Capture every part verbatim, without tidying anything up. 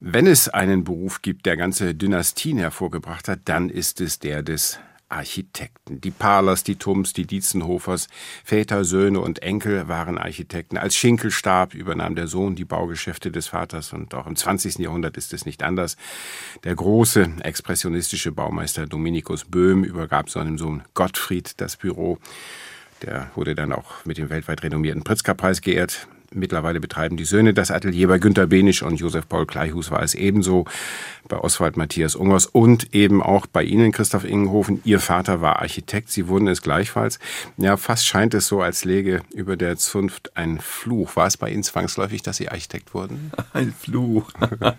Wenn es einen Beruf gibt, der ganze Dynastien hervorgebracht hat, dann ist es der des Architekten. Die Pahlers, die Thums, die Dietzenhofers, Väter, Söhne und Enkel waren Architekten. Als Schinkel starb, übernahm der Sohn die Baugeschäfte des Vaters und auch im zwanzigsten Jahrhundert ist es nicht anders. Der große expressionistische Baumeister Dominikus Böhm übergab seinem Sohn Gottfried das Büro. Der wurde dann auch mit dem weltweit renommierten Pritzker-Preis geehrt. Mittlerweile betreiben die Söhne das Atelier. Bei Günter Behnisch und Josef Paul Kleihues war es ebenso, bei Oswald Matthias Ungers und eben auch bei Ihnen, Christoph Ingenhofen. Ihr Vater war Architekt, Sie wurden es gleichfalls. Ja, fast scheint es so, als läge über der Zunft ein Fluch. War es bei Ihnen zwangsläufig, dass Sie Architekt wurden? Ein Fluch.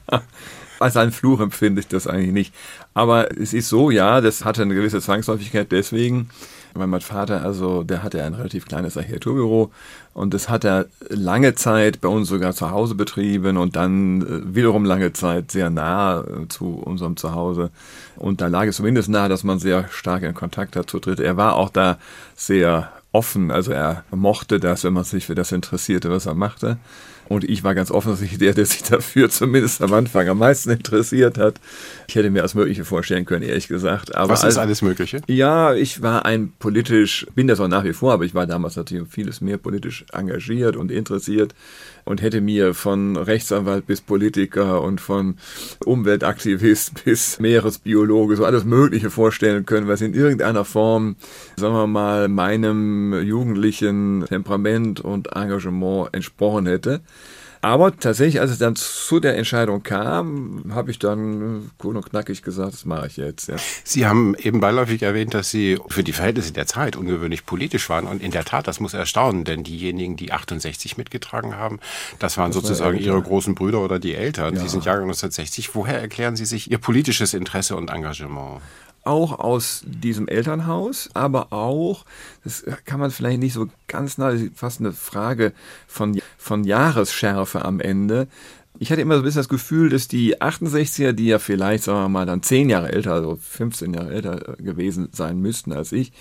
Als einen Fluch empfinde ich das eigentlich nicht. Aber es ist so, ja, das hatte eine gewisse Zwangsläufigkeit deswegen, weil mein Vater, also der hatte ein relativ kleines Architekturbüro und das hat er lange Zeit bei uns sogar zu Hause betrieben und dann wiederum lange Zeit sehr nah zu unserem Zuhause. Und da lag es zumindest nahe, dass man sehr stark in Kontakt hat zu dritt. Er war auch da sehr offen, also er mochte das, wenn man sich für das interessierte, was er machte. Und ich war ganz offensichtlich der, der sich dafür zumindest am Anfang am meisten interessiert hat. Ich hätte mir alles Mögliche vorstellen können, ehrlich gesagt. Aber was ist also, alles Mögliche? Ja, ich war ein politisch, bin das auch nach wie vor, aber ich war damals natürlich vieles mehr politisch engagiert und interessiert und hätte mir von Rechtsanwalt bis Politiker und von Umweltaktivist bis Meeresbiologe so alles Mögliche vorstellen können, was in irgendeiner Form, sagen wir mal, meinem jugendlichen Temperament und Engagement entsprochen hätte. Aber tatsächlich, als es dann zu der Entscheidung kam, habe ich dann cool und knackig gesagt, das mache ich jetzt. Ja. Sie haben eben beiläufig erwähnt, dass Sie für die Verhältnisse der Zeit ungewöhnlich politisch waren. Und in der Tat, das muss erstaunen, denn diejenigen, die achtundsechzig mitgetragen haben, das waren das sozusagen war Ihre großen Brüder oder die Eltern. Ja. Sie sind Jahrgang neunzehnhundertsechzig. Woher erklären Sie sich Ihr politisches Interesse und Engagement? Auch aus diesem Elternhaus, aber auch, das kann man vielleicht nicht so ganz nah, das ist fast eine Frage von, von Jahresschärfe am Ende. Ich hatte immer so ein bisschen das Gefühl, dass die achtundsechziger, die ja vielleicht, sagen wir mal, dann zehn Jahre älter, also fünfzehn Jahre älter gewesen sein müssten als ich,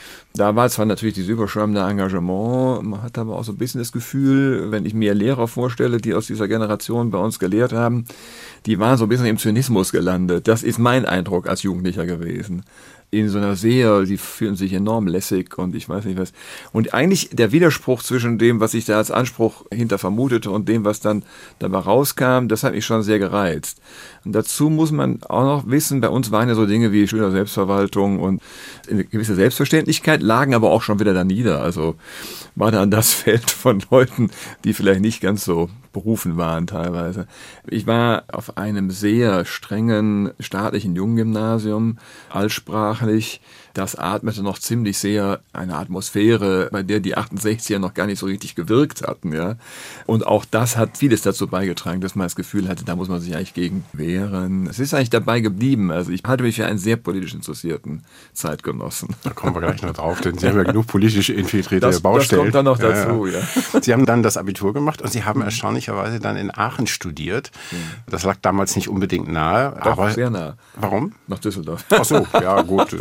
da war zwar natürlich dieses überschwemmende Engagement, man hat aber auch so ein bisschen das Gefühl, wenn ich mir Lehrer vorstelle, die aus dieser Generation bei uns gelehrt haben, die waren so ein bisschen im Zynismus gelandet. Das ist mein Eindruck als Jugendlicher gewesen. In so einer sehr, die fühlen sich enorm lässig und ich weiß nicht was. Und eigentlich der Widerspruch zwischen dem, was ich da als Anspruch hinter vermutete und dem, was dann dabei rauskam, das hat mich schon sehr gereizt. Und dazu muss man auch noch wissen, bei uns waren ja so Dinge wie Schüler Selbstverwaltung und eine gewisse Selbstverständlichkeit, lagen aber auch schon wieder da nieder. Also war dann das Feld von Leuten, die vielleicht nicht ganz so berufen waren teilweise. Ich war auf einem sehr strengen staatlichen Junggymnasium, altsprachlich. Das atmete noch ziemlich sehr eine Atmosphäre, bei der die achtundsechziger noch gar nicht so richtig gewirkt hatten, ja. Und auch das hat vieles dazu beigetragen, dass man das Gefühl hatte, da muss man sich eigentlich gegen wehren. Es ist eigentlich dabei geblieben. Also ich halte mich für einen sehr politisch interessierten Zeitgenossen. Da kommen wir gleich noch drauf, denn Sie haben ja genug politisch infiltrierte das, Baustellen. Das kommt dann noch dazu, ja. ja. Sie haben dann das Abitur gemacht und Sie haben erstaunlicherweise dann in Aachen studiert. Das lag damals nicht unbedingt nahe. Doch, aber sehr nah. Warum? Nach Düsseldorf. Ach so, ja gut.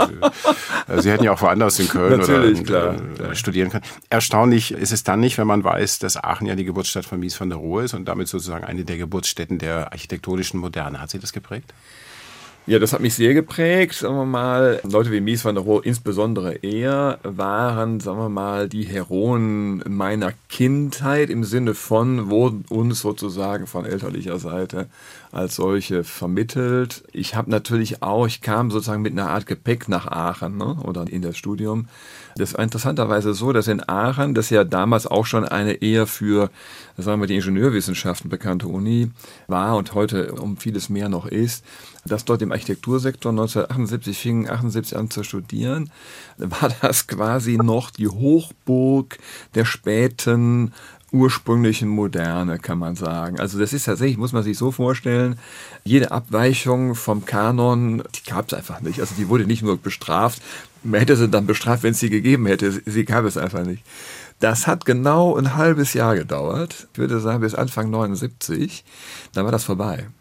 Sie hätten ja auch woanders in Köln Natürlich, oder klar, klar. studieren können. Erstaunlich ist es dann nicht, wenn man weiß, dass Aachen ja die Geburtsstadt von Mies van der Rohe ist und damit sozusagen eine der Geburtsstätten der architektonischen Moderne. Hat Sie das geprägt? Ja, das hat mich sehr geprägt, sagen wir mal. Leute wie Mies van der Rohe insbesondere eher waren, sagen wir mal, die Heroen meiner Kindheit im Sinne von, wurden uns sozusagen von elterlicher Seite als solche vermittelt. Ich habe natürlich auch, ich kam sozusagen mit einer Art Gepäck nach Aachen, ne, oder in das Studium. Das war interessanterweise so, dass in Aachen, das ja damals auch schon eine eher für, sagen wir, die Ingenieurwissenschaften bekannte Uni war und heute um vieles mehr noch ist, dass dort im Architektursektor neunzehnhundertachtundsiebzig fing achtundsiebzig an zu studieren, war das quasi noch die Hochburg der späten ursprünglichen Moderne, kann man sagen. Also das ist tatsächlich, muss man sich so vorstellen, jede Abweichung vom Kanon, die gab es einfach nicht. Also die wurde nicht nur bestraft, man hätte sie dann bestraft, wenn es sie gegeben hätte. Sie gab es einfach nicht. Das hat genau ein halbes Jahr gedauert. Ich würde sagen, bis Anfang neunundsiebzig. Dann war das vorbei.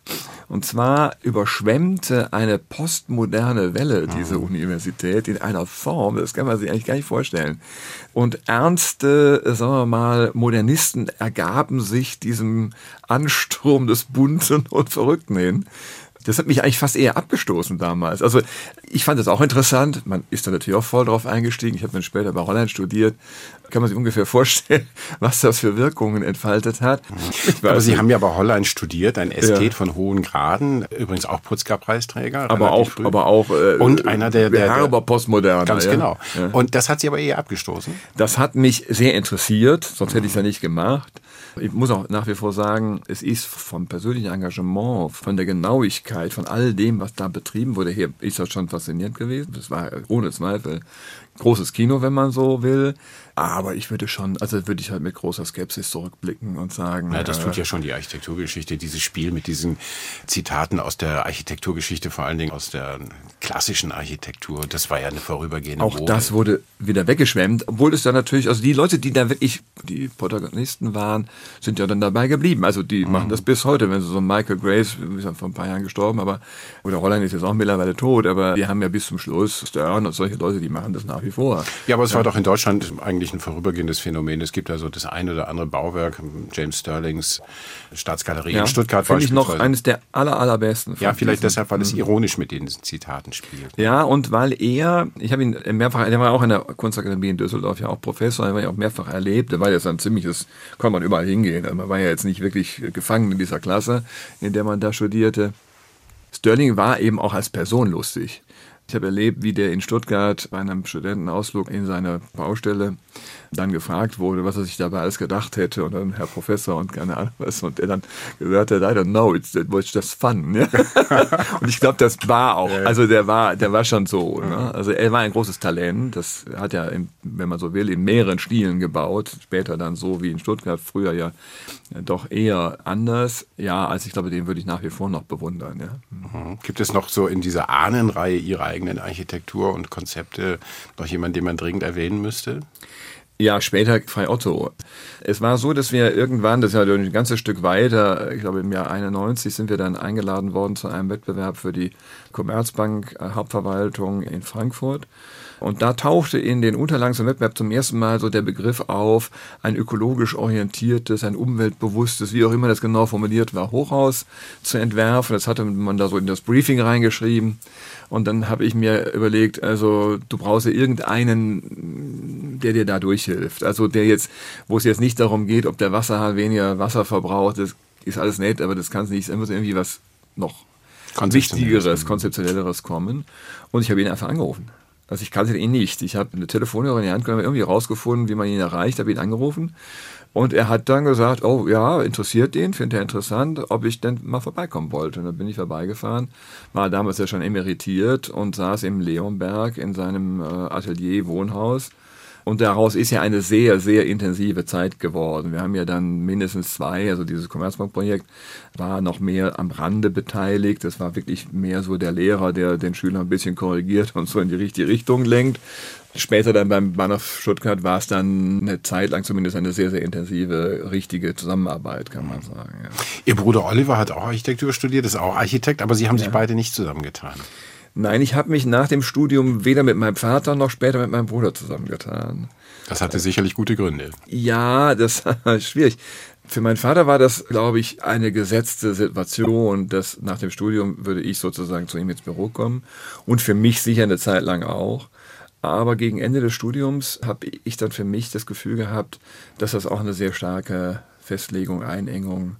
Und zwar überschwemmte eine postmoderne Welle diese Universität in einer Form, das kann man sich eigentlich gar nicht vorstellen. Und ernste, sagen wir mal, Modernisten ergaben sich diesem Ansturm des Bunten und Verrückten hin. Das hat mich eigentlich fast eher abgestoßen damals. Also ich fand das auch interessant. Man ist da natürlich auch voll drauf eingestiegen. Ich habe dann später bei Holland studiert. Kann man sich ungefähr vorstellen, was das für Wirkungen entfaltet hat. Aber Sie nicht. haben ja bei Holland studiert, ein Ästhet ja. von hohen Graden, übrigens auch Putzker-Preisträger. Aber auch, früh. aber auch äh, und einer der, der, herber Postmoderner. Ganz ja. genau. Ja. Und das hat Sie aber eher abgestoßen? Das hat mich sehr interessiert, sonst hätte ich es ja nicht gemacht. Ich muss auch nach wie vor sagen, es ist vom persönlichen Engagement, von der Genauigkeit, von all dem, was da betrieben wurde, her ist das schon faszinierend gewesen. Das war ohne Zweifel großes Kino, wenn man so will. Aber ich würde schon, also würde ich halt mit großer Skepsis zurückblicken und sagen. Ja, das äh, tut ja schon die Architekturgeschichte, dieses Spiel mit diesen Zitaten aus der Architekturgeschichte, vor allen Dingen aus der klassischen Architektur. Das war ja eine vorübergehende Auch Mode. Das wurde wieder weggeschwemmt, obwohl es dann natürlich, also die Leute, die da wirklich die Protagonisten waren, sind ja dann dabei geblieben. Also die mhm. machen das bis heute, wenn sie so Michael Grace, ist ja vor ein paar Jahren gestorben, aber, oder Holland ist jetzt auch mittlerweile tot, aber die haben ja bis zum Schluss Stern und solche Leute, die machen das nach wie vor. Ja, aber es ja. war doch in Deutschland eigentlich ein vorübergehendes Phänomen. Es gibt also das eine oder andere Bauwerk, James Sterlings Staatsgalerie ja, in Stuttgart finde ich noch eines der aller, allerbesten. Ja, vielleicht diesen, deshalb, weil es ironisch mit diesen Zitaten spielt. Ja, und weil er, ich habe ihn mehrfach, der war auch in der Kunstakademie in Düsseldorf ja auch Professor, er war ja auch mehrfach erlebt, der war jetzt ein ziemliches, konnte man überall hingehen, also man war ja jetzt nicht wirklich gefangen in dieser Klasse, in der man da studierte. Sterling war eben auch als Person lustig. Ich habe erlebt, wie der in Stuttgart bei einem Studentenausflug in seine Baustelle dann gefragt wurde, was er sich dabei alles gedacht hätte und dann Herr Professor und keine Ahnung was und er dann gesagt hat, I don't know, it's, it's just fun. Ja? Und ich glaube, das war auch, also der war, der war schon so. Ne? Also er war ein großes Talent, das hat ja, in, wenn man so will, in mehreren Stilen gebaut, später dann so wie in Stuttgart, früher ja doch eher anders. Ja, also ich glaube, den würde ich nach wie vor noch bewundern. Ja? Gibt es noch so in dieser Ahnenreihe Ihrer eigenen Architektur und Konzepte noch jemanden, den man dringend erwähnen müsste? Ja, später Frei Otto. Es war so, dass wir irgendwann, das ist ja ein ganzes Stück weiter, ich glaube im Jahr einundneunzig sind wir dann eingeladen worden zu einem Wettbewerb für die Commerzbank Hauptverwaltung in Frankfurt. Und da tauchte in den Unterlagen zum Wettbewerb zum ersten Mal so der Begriff auf, ein ökologisch orientiertes, ein umweltbewusstes, wie auch immer das genau formuliert war, Hochhaus zu entwerfen. Das hatte man da so in das Briefing reingeschrieben. Und dann habe ich mir überlegt, also du brauchst ja irgendeinen, der dir da durchhilft. Also der jetzt, wo es jetzt nicht darum geht, ob der Wasserhahn weniger Wasser verbraucht, das ist alles nett, aber das kann es nicht, es muss irgendwie was noch Wichtigeres, Konzeptionelleres kommen. Und ich habe ihn einfach angerufen. Also ich kannte ihn nicht. Ich habe eine Telefonhörerin in die Hand genommen, irgendwie rausgefunden, wie man ihn erreicht, habe ihn angerufen. Und er hat dann gesagt, oh ja, interessiert ihn, findet er interessant, ob ich denn mal vorbeikommen wollte. Und dann bin ich vorbeigefahren, war damals ja schon emeritiert und saß im Leonberg in seinem äh, Atelier, Wohnhaus. Und daraus ist ja eine sehr, sehr intensive Zeit geworden. Wir haben ja dann mindestens zwei, also dieses Commerzbank-Projekt war noch mehr am Rande beteiligt. Das war wirklich mehr so der Lehrer, der den Schüler ein bisschen korrigiert und so in die richtige Richtung lenkt. Später dann beim Bahnhof Stuttgart war es dann eine Zeit lang zumindest eine sehr, sehr intensive, richtige Zusammenarbeit, kann man sagen. Ja. Ihr Bruder Oliver hat auch Architektur studiert, ist auch Architekt, aber Sie haben ja. sich beide nicht zusammengetan. Nein, ich habe mich nach dem Studium weder mit meinem Vater noch später mit meinem Bruder zusammengetan. Das hatte sicherlich gute Gründe. Ja, das war schwierig. Für meinen Vater war das, glaube ich, eine gesetzte Situation, dass nach dem Studium würde ich sozusagen zu ihm ins Büro kommen und für mich sicher eine Zeit lang auch. Aber gegen Ende des Studiums habe ich dann für mich das Gefühl gehabt, dass das auch eine sehr starke Festlegung, Einengung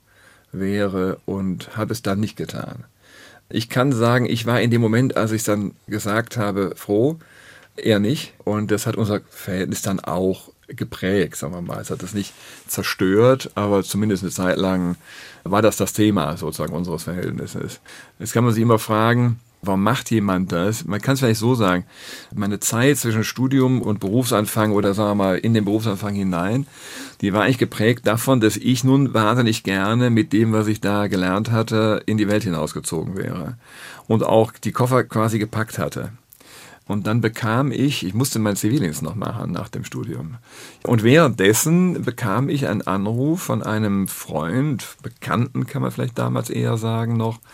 wäre und habe es dann nicht getan. Ich kann sagen, ich war in dem Moment, als ich es dann gesagt habe, froh, er nicht. Und das hat unser Verhältnis dann auch geprägt, sagen wir mal. Es hat es nicht zerstört, aber zumindest eine Zeit lang war das das Thema sozusagen unseres Verhältnisses. Jetzt kann man sich immer fragen, warum macht jemand das? Man kann es vielleicht so sagen, meine Zeit zwischen Studium und Berufsanfang oder sagen wir mal in den Berufsanfang hinein, die war eigentlich geprägt davon, dass ich nun wahnsinnig gerne mit dem, was ich da gelernt hatte, in die Welt hinausgezogen wäre und auch die Koffer quasi gepackt hatte. Und dann bekam ich, ich musste meinen Zivildienst noch machen nach dem Studium. Und währenddessen bekam ich einen Anruf von einem Freund, Bekannten kann man vielleicht damals eher sagen noch,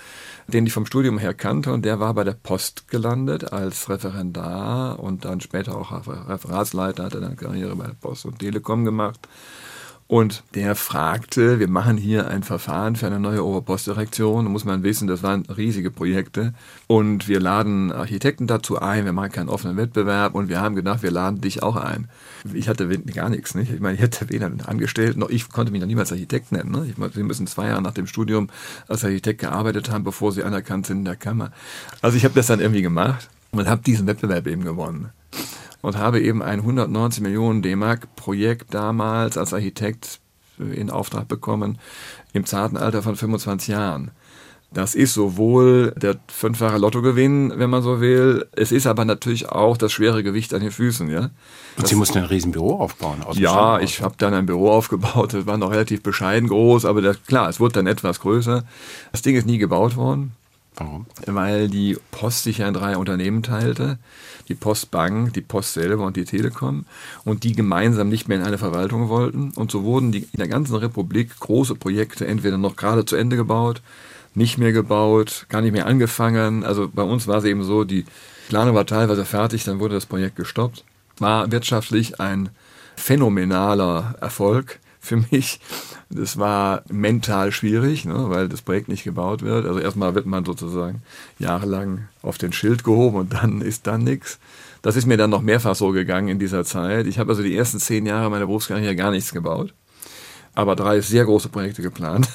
den ich vom Studium her kannte, und der war bei der Post gelandet als Referendar und dann später auch Referatsleiter, hat er dann Karriere bei der Post und Telekom gemacht. Und der fragte, wir machen hier ein Verfahren für eine neue Oberpostdirektion. Da muss man wissen, das waren riesige Projekte. Und wir laden Architekten dazu ein, wir machen keinen offenen Wettbewerb. Und wir haben gedacht, wir laden dich auch ein. Ich hatte gar nichts, nicht? Ich meine, ich hatte weder einen Angestellten, noch ich konnte mich noch niemals Architekt nennen. Ne? Ich meine, Sie müssen zwei Jahre nach dem Studium als Architekt gearbeitet haben, bevor Sie anerkannt sind in der Kammer. Also ich habe das dann irgendwie gemacht und habe diesen Wettbewerb eben gewonnen. Und habe eben ein hundertneunzig Millionen D-Mark Projekt damals als Architekt in Auftrag bekommen, im zarten Alter von fünfundzwanzig Jahren. Das ist sowohl der fünffache Lottogewinn, wenn man so will, es ist aber natürlich auch das schwere Gewicht an den Füßen. Ja? Und Sie mussten ein Riesenbüro aufbauen? Ja, ich habe dann ein Büro aufgebaut, das war noch relativ bescheiden groß, aber das, klar, es wurde dann etwas größer. Das Ding ist nie gebaut worden. Warum? Weil die Post sich ja in drei Unternehmen teilte. Die Postbank, die Post selber und die Telekom. Und die gemeinsam nicht mehr in eine Verwaltung wollten. Und so wurden die in der ganzen Republik große Projekte entweder noch gerade zu Ende gebaut, nicht mehr gebaut, gar nicht mehr angefangen. Also bei uns war es eben so, die Planung war teilweise fertig, dann wurde das Projekt gestoppt. War wirtschaftlich ein phänomenaler Erfolg für mich. Das war mental schwierig, ne, weil das Projekt nicht gebaut wird. Also erstmal wird man sozusagen jahrelang auf den Schild gehoben und dann ist dann nichts. Das ist mir dann noch mehrfach so gegangen in dieser Zeit. Ich habe also die ersten zehn Jahre meiner Berufskarriere gar nichts gebaut, aber drei sehr große Projekte geplant.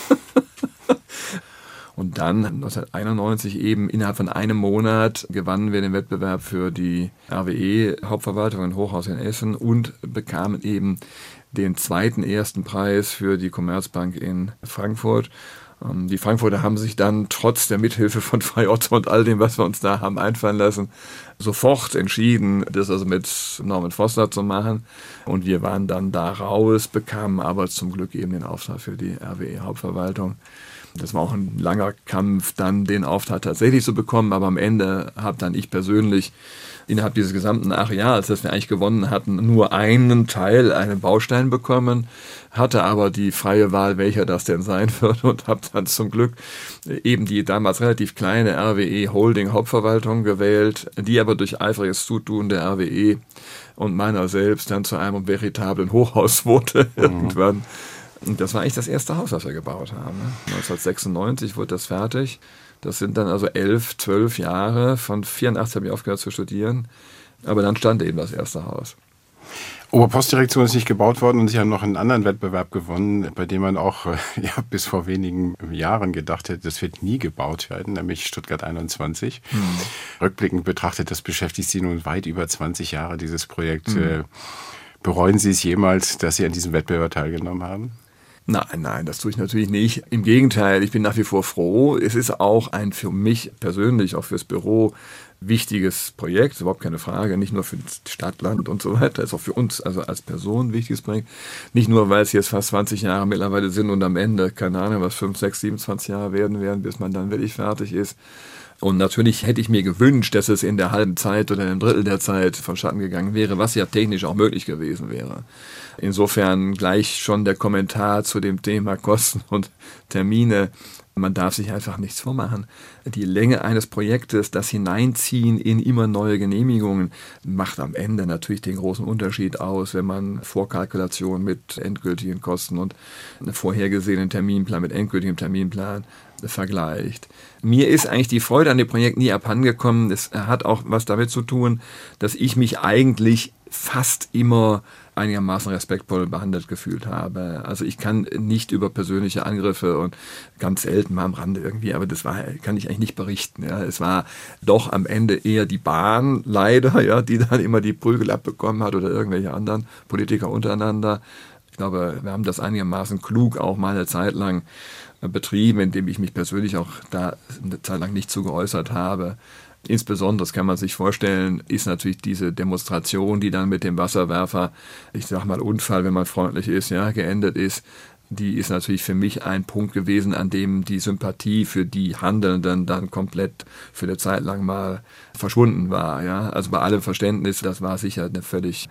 Und dann neunzehnhunderteinundneunzig eben innerhalb von einem Monat gewannen wir den Wettbewerb für die R W E-Hauptverwaltung in Hochhaus in Essen und bekamen eben den zweiten ersten Preis für die Commerzbank in Frankfurt. Die Frankfurter haben sich dann trotz der Mithilfe von Frei Otto und all dem, was wir uns da haben einfallen lassen, sofort entschieden, das also mit Norman Foster zu machen. Und wir waren dann da raus, bekamen aber zum Glück eben den Auftrag für die R W E-Hauptverwaltung. Das war auch ein langer Kampf, dann den Auftrag tatsächlich zu bekommen, aber am Ende habe dann ich persönlich innerhalb dieses gesamten Areals, das wir eigentlich gewonnen hatten, nur einen Teil, einen Baustein bekommen, hatte aber die freie Wahl, welcher das denn sein wird, und habe dann zum Glück eben die damals relativ kleine R W E Holding Hauptverwaltung gewählt, die aber durch eifriges Zutun der R W E und meiner selbst dann zu einem veritablen Hochhaus wurde mhm. irgendwann. Und das war eigentlich das erste Haus, was wir gebaut haben. neunzehnhundertsechsundneunzig wurde das fertig. Das sind dann also elf, zwölf Jahre. Von vierundachtzig habe ich aufgehört zu studieren. Aber dann stand eben das erste Haus. Oberpostdirektion ist nicht gebaut worden und Sie haben noch einen anderen Wettbewerb gewonnen, bei dem man auch ja, bis vor wenigen Jahren gedacht hätte, das wird nie gebaut werden, nämlich Stuttgart einundzwanzig. Hm. Rückblickend betrachtet, das beschäftigt Sie nun weit über zwanzig Jahre, dieses Projekt. Hm. Bereuen Sie es jemals, dass Sie an diesem Wettbewerb teilgenommen haben? Nein, nein, das tue ich natürlich nicht. Im Gegenteil, ich bin nach wie vor froh. Es ist auch ein für mich persönlich, auch fürs Büro, wichtiges Projekt, überhaupt keine Frage, nicht nur für die Stadt, Land und so weiter, ist auch für uns, also als Person ein wichtiges Projekt. Nicht nur, weil es jetzt fast zwanzig Jahre mittlerweile sind und am Ende, keine Ahnung, was fünf, sechs, siebenundzwanzig Jahre werden werden, bis man dann wirklich fertig ist. Und natürlich hätte ich mir gewünscht, dass es in der halben Zeit oder einem Drittel der Zeit vonstatten gegangen wäre, was ja technisch auch möglich gewesen wäre. Insofern gleich schon der Kommentar zu dem Thema Kosten und Termine. Man darf sich einfach nichts vormachen. Die Länge eines Projektes, das Hineinziehen in immer neue Genehmigungen, macht am Ende natürlich den großen Unterschied aus, wenn man Vorkalkulation mit endgültigen Kosten und einen vorhergesehenen Terminplan mit endgültigem Terminplan vergleicht. Mir ist eigentlich die Freude an dem Projekt nie abhandengekommen. Es hat auch was damit zu tun, dass ich mich eigentlich fast immer einigermaßen respektvoll behandelt gefühlt habe. Also ich kann nicht über persönliche Angriffe und ganz selten mal am Rande irgendwie, aber das war, kann ich eigentlich nicht berichten. Ja. Es war doch am Ende eher die Bahn, leider, ja, die dann immer die Prügel abbekommen hat oder irgendwelche anderen Politiker untereinander. Ich glaube, wir haben das einigermaßen klug auch mal eine Zeit lang betrieben, indem ich mich persönlich auch da eine Zeit lang nicht zu geäußert habe. Insbesondere, das kann man sich vorstellen, ist natürlich diese Demonstration, die dann mit dem Wasserwerfer, ich sag mal Unfall, wenn man freundlich ist, ja, geendet ist. die ist natürlich für mich ein Punkt gewesen, an dem die Sympathie für die Handelnden dann komplett für eine Zeit lang mal verschwunden war. Ja? Also bei allem Verständnis, das war sicher eine völlig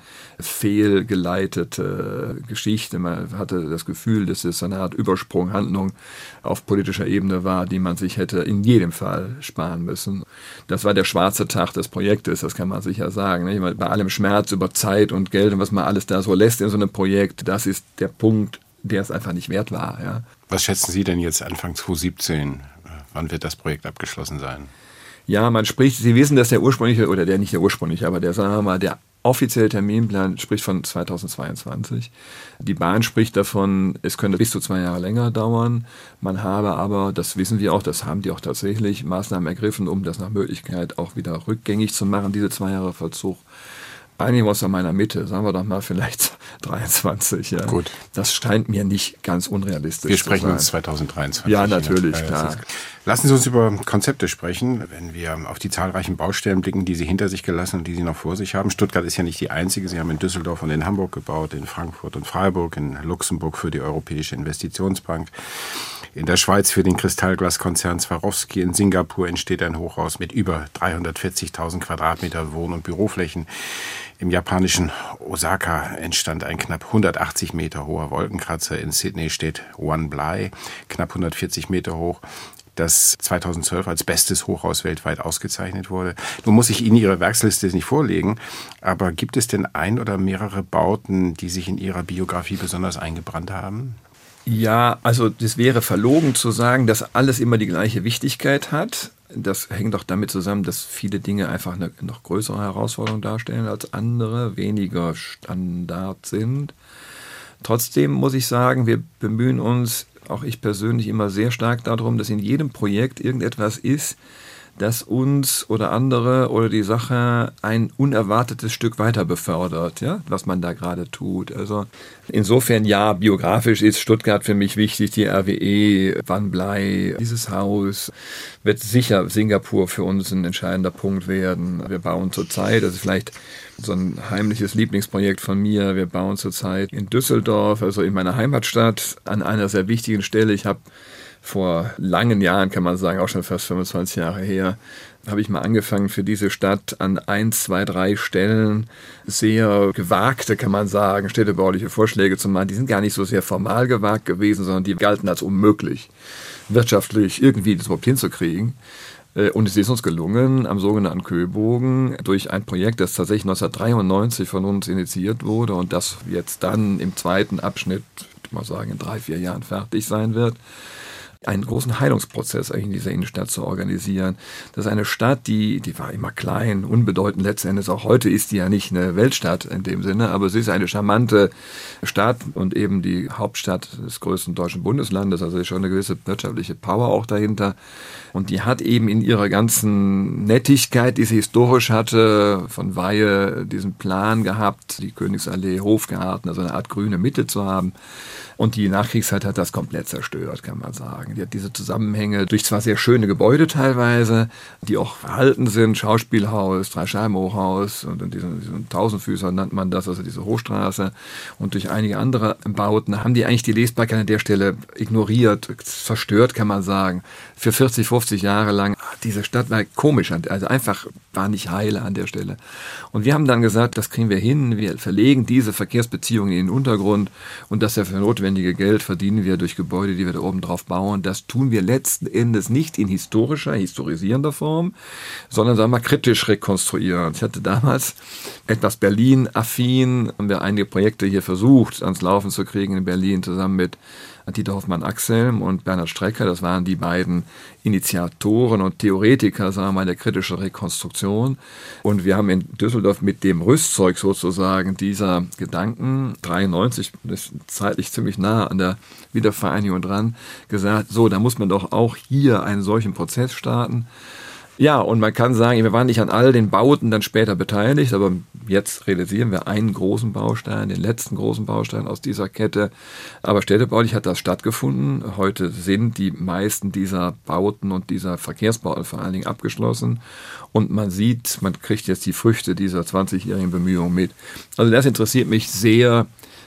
fehlgeleitete Geschichte. Man hatte das Gefühl, dass es eine Art Übersprunghandlung auf politischer Ebene war, die man sich hätte in jedem Fall sparen müssen. Das war der schwarze Tag des Projektes, das kann man sicher sagen. Nicht? Bei allem Schmerz über Zeit und Geld und was man alles da so lässt in so einem Projekt, das ist der Punkt, der es einfach nicht wert war. Ja. Was schätzen Sie denn jetzt Anfang zwanzig siebzehn? Wann wird das Projekt abgeschlossen sein? Ja, man spricht, Sie wissen, dass der ursprüngliche, oder der nicht der ursprüngliche, aber der, sagen wir mal, der offizielle Terminplan spricht von zweitausendzweiundzwanzig. Die Bahn spricht davon, es könnte bis zu zwei Jahre länger dauern. Man habe aber, das wissen wir auch, das haben die auch tatsächlich, Maßnahmen ergriffen, um das nach Möglichkeit auch wieder rückgängig zu machen, diese zwei Jahre Verzug. Einigen wir uns an meiner Mitte, sagen wir doch mal vielleicht dreiundzwanzig. Ja. Gut. Das scheint mir nicht ganz unrealistisch Wir sprechen zu sein. uns zweitausenddreiundzwanzig. Ja, natürlich, ja, klar. Lassen Sie uns über Konzepte sprechen, wenn wir auf die zahlreichen Baustellen blicken, die Sie hinter sich gelassen und die Sie noch vor sich haben. Stuttgart ist ja nicht die einzige. Sie haben in Düsseldorf und in Hamburg gebaut, in Frankfurt und Freiburg, in Luxemburg für die Europäische Investitionsbank, in der Schweiz für den Kristallglaskonzern Swarovski, in Singapur entsteht ein Hochhaus mit über dreihundertvierzigtausend Quadratmeter Wohn- und Büroflächen. Im japanischen Osaka entstand ein knapp hundertachtzig Meter hoher Wolkenkratzer. In Sydney steht One Bly, knapp hundertvierzig Meter hoch, das zweitausendzwölf als bestes Hochhaus weltweit ausgezeichnet wurde. Nun muss ich Ihnen Ihre Werksliste nicht vorlegen, aber gibt es denn ein oder mehrere Bauten, die sich in Ihrer Biografie besonders eingebrannt haben? Ja, also das wäre verlogen zu sagen, dass alles immer die gleiche Wichtigkeit hat. Das hängt doch damit zusammen, dass viele Dinge einfach eine noch größere Herausforderung darstellen als andere, weniger Standard sind. Trotzdem muss ich sagen, wir bemühen uns, auch ich persönlich, immer sehr stark darum, dass in jedem Projekt irgendetwas ist, das uns oder andere oder die Sache ein unerwartetes Stück weiter befördert, ja, was man da gerade tut. Also insofern ja, biografisch ist Stuttgart für mich wichtig, die R W E, One Bly, dieses Haus wird sicher Singapur für uns ein entscheidender Punkt werden. Wir bauen zurzeit, das ist vielleicht so ein heimliches Lieblingsprojekt von mir, wir bauen zurzeit in Düsseldorf, also in meiner Heimatstadt, an einer sehr wichtigen Stelle. Ich habe vor langen Jahren, kann man sagen, auch schon fast fünfundzwanzig Jahre her, habe ich mal angefangen, für diese Stadt an ein, zwei, drei Stellen sehr gewagte, kann man sagen, städtebauliche Vorschläge zu machen. Die sind gar nicht so sehr formal gewagt gewesen, sondern die galten als unmöglich, wirtschaftlich irgendwie das überhaupt hinzukriegen. Und es ist uns gelungen, am sogenannten Köbogen, durch ein Projekt, das tatsächlich neunzehnhundertdreiundneunzig von uns initiiert wurde und das jetzt dann im zweiten Abschnitt, ich mal sagen, in drei, vier Jahren fertig sein wird, einen großen Heilungsprozess eigentlich in dieser Innenstadt zu organisieren. Das ist eine Stadt, die, die war immer klein, unbedeutend letzten Endes. Auch heute ist die ja nicht eine Weltstadt in dem Sinne, aber sie ist eine charmante Stadt und eben die Hauptstadt des größten deutschen Bundeslandes. Also ist schon eine gewisse wirtschaftliche Power auch dahinter. Und die hat eben in ihrer ganzen Nettigkeit, die sie historisch hatte, von Weihe diesen Plan gehabt, die Königsallee, Hofgarten, also eine Art grüne Mitte zu haben. Und die Nachkriegszeit hat das komplett zerstört, kann man sagen. Die hat diese Zusammenhänge durch zwar sehr schöne Gebäude teilweise, die auch erhalten sind, Schauspielhaus, Dreischeibenhochhaus und, und diesen, diesen Tausendfüßer nennt man das, also diese Hochstraße. Und durch einige andere Bauten haben die eigentlich die Lesbarkeit an der Stelle ignoriert, zerstört, kann man sagen. Für vierzig, fünfzig Jahre lang, diese Stadt war komisch, also einfach war nicht heile an der Stelle. Und wir haben dann gesagt, das kriegen wir hin, wir verlegen diese Verkehrsbeziehungen in den Untergrund und das ist ja für notwendige Geld verdienen wir durch Gebäude, die wir da oben drauf bauen. Das tun wir letzten Endes nicht in historischer, historisierender Form, sondern, sagen wir mal, kritisch rekonstruieren. Ich hatte damals etwas Berlin-affin, haben wir einige Projekte hier versucht, ans Laufen zu kriegen in Berlin, zusammen mit Dieter Hoffmann-Axelm und Bernhard Strecker. Das waren die beiden Initiatoren und Theoretiker, sagen wir mal, der kritischen Rekonstruktion. Und wir haben in Düsseldorf mit dem Rüstzeug sozusagen dieser Gedanken, dreiundneunzig, das ist zeitlich ziemlich nah an der Wiedervereinigung dran, gesagt, so, da muss man doch auch hier einen solchen Prozess starten. Ja, und man kann sagen, wir waren nicht an all den Bauten dann später beteiligt, aber jetzt realisieren wir einen großen Baustein, den letzten großen Baustein aus dieser Kette. Aber städtebaulich hat das stattgefunden. Heute sind die meisten dieser Bauten und dieser Verkehrsbauten vor allen Dingen abgeschlossen. Und man sieht, man kriegt jetzt die Früchte dieser zwanzigjährigen Bemühungen mit. Also das interessiert mich sehr,